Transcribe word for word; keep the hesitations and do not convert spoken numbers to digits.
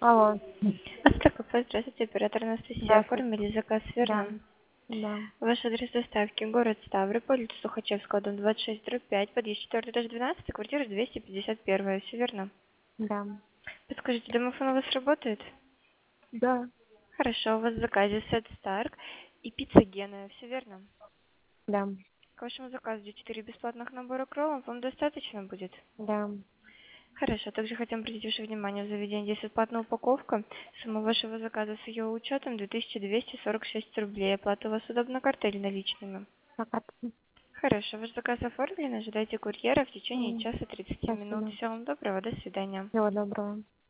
Алло. АСТРО-КП, здравствуйте, оператор Анастасия. Здравствуйте. Оформили заказ, Да. верно? Да. Ваш адрес доставки: город Ставрополь, улица Сухачевского, дом двадцать шесть, дробь пять, подъезд четыре, этаж двенадцать, квартира двести пятьдесят один. Все верно? Да. Подскажите, домофон у вас работает? Да. Хорошо, у вас в заказе сет Старк и пицца Гена. Все верно? Да. К вашему заказу четыре бесплатных набора кроллов. Вам достаточно будет? Да. Хорошо. Также хотим обратить ваше внимание, в заведении есть платная упаковка. Сумма вашего заказа с ее учетом две тысячи двести сорок шесть рублей. Оплата у вас удобна картой или наличными? Пока. Хорошо, ваш заказ оформлен. Ожидайте курьера в течение М, часа тридцати минут. Спасибо. Всего вам доброго, до свидания. Всего доброго.